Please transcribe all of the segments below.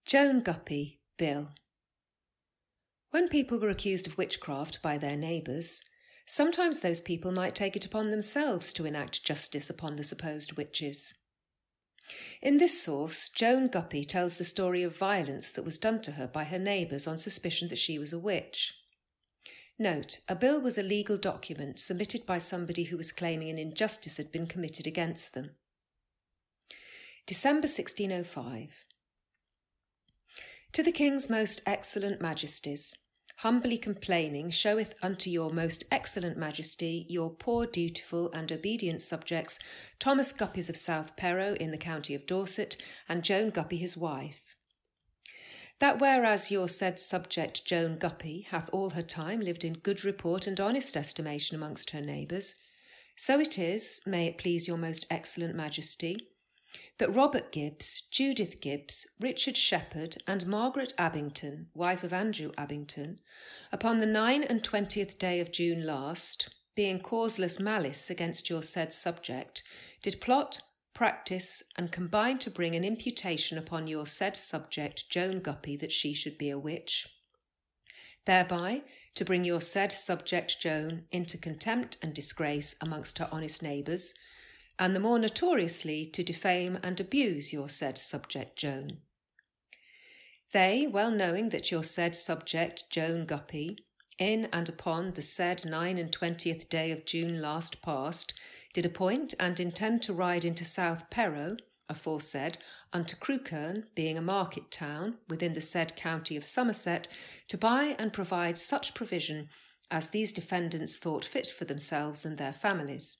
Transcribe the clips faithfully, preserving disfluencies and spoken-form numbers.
Joan Guppy, Bill. When people were accused of witchcraft by their neighbours, sometimes those people might take it upon themselves to enact justice upon the supposed witches. In this source, Joan Guppy tells the story of violence that was done to her by her neighbours on suspicion that she was a witch. Note, a bill was a legal document submitted by somebody who was claiming an injustice had been committed against them. December sixteen oh five. To the King's most excellent majesties, humbly complaining showeth unto your most excellent majesty your poor dutiful and obedient subjects, Thomas Guppys of South Perrow in the county of Dorset, and Joan Guppy his wife. That whereas your said subject Joan Guppy hath all her time lived in good report and honest estimation amongst her neighbours, so it is, may it please your most excellent majesty, that Robert Gibbs, Judith Gibbs, Richard Shepherd, and Margaret Abington, wife of Andrew Abington, upon the nine and twentieth day of June last, being causeless malice against your said subject, did plot, practice, and combine to bring an imputation upon your said subject Joan Guppy that she should be a witch, thereby to bring your said subject Joan into contempt and disgrace amongst her honest neighbours, and the more notoriously to defame and abuse your said subject Joan. They, well knowing that your said subject Joan Guppy, in and upon the said nine and twentieth day of June last past, did appoint and intend to ride into South Perrow, aforesaid, unto Crewkerne, being a market town within the said county of Somerset, to buy and provide such provision as these defendants thought fit for themselves and their families.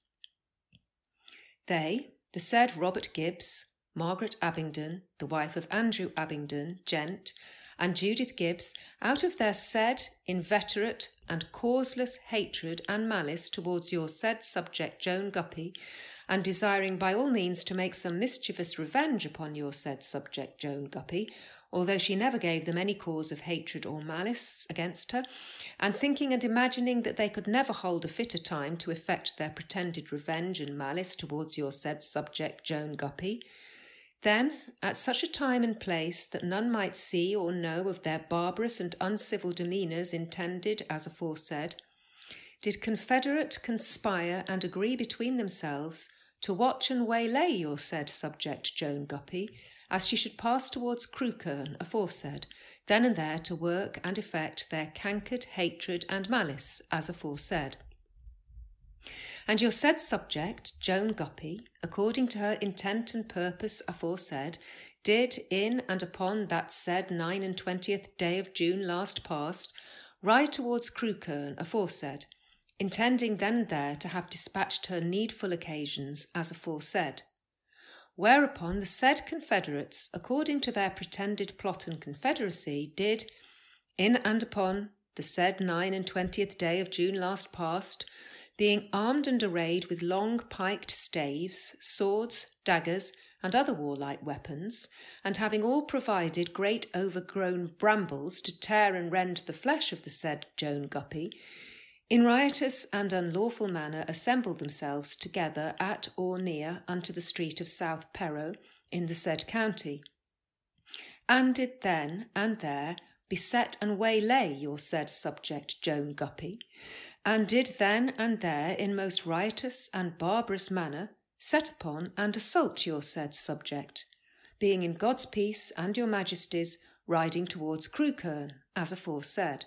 They, the said Robert Gibbs, Margaret Abingdon, the wife of Andrew Abingdon, gent, and Judith Gibbs, out of their said inveterate and causeless hatred and malice towards your said subject Joan Guppy, and desiring by all means to make some mischievous revenge upon your said subject Joan Guppy, although she never gave them any cause of hatred or malice against her, and thinking and imagining that they could never hold a fitter time to effect their pretended revenge and malice towards your said subject Joan Guppy, then, at such a time and place that none might see or know of their barbarous and uncivil demeanours intended as aforesaid, did confederate, conspire, and agree between themselves to watch and waylay your said subject Joan Guppy, as she should pass towards Crewkerne aforesaid, then and there to work and effect their cankered hatred and malice as aforesaid. And your said subject, Joan Guppy, according to her intent and purpose aforesaid, did in and upon that said nine and twentieth day of June last past ride towards Crewkerne aforesaid, intending then and there to have dispatched her needful occasions as aforesaid. Whereupon the said confederates, according to their pretended plot and confederacy, did, in and upon the said nine and twentieth day of June last past, being armed and arrayed with long piked staves, swords, daggers, and other warlike weapons, and having all provided great overgrown brambles to tear and rend the flesh of the said Joan Guppy, in riotous and unlawful manner assembled themselves together at or near unto the street of South Perrow in the said county, and did then and there beset and waylay your said subject Joan Guppy, and did then and there in most riotous and barbarous manner set upon and assault your said subject, being in God's peace and your majesty's riding towards Crewkerne, as aforesaid.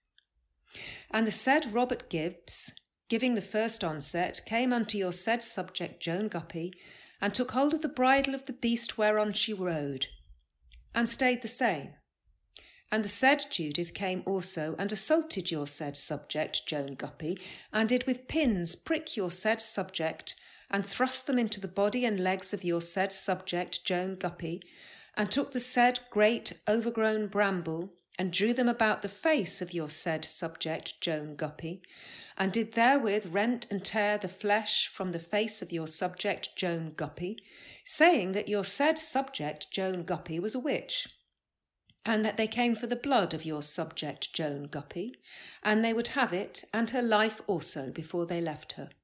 And the said Robert Gibbs, giving the first onset, came unto your said subject Joan Guppy, and took hold of the bridle of the beast whereon she rode, and stayed the same. And the said Judith came also, and assaulted your said subject Joan Guppy, and did with pins prick your said subject, and thrust them into the body and legs of your said subject Joan Guppy, and took the said great overgrown bramble, and drew them about the face of your said subject Joan Guppy, and did therewith rent and tear the flesh from the face of your subject Joan Guppy, saying that your said subject Joan Guppy was a witch, and that they came for the blood of your subject Joan Guppy, and they would have it and her life also before they left her.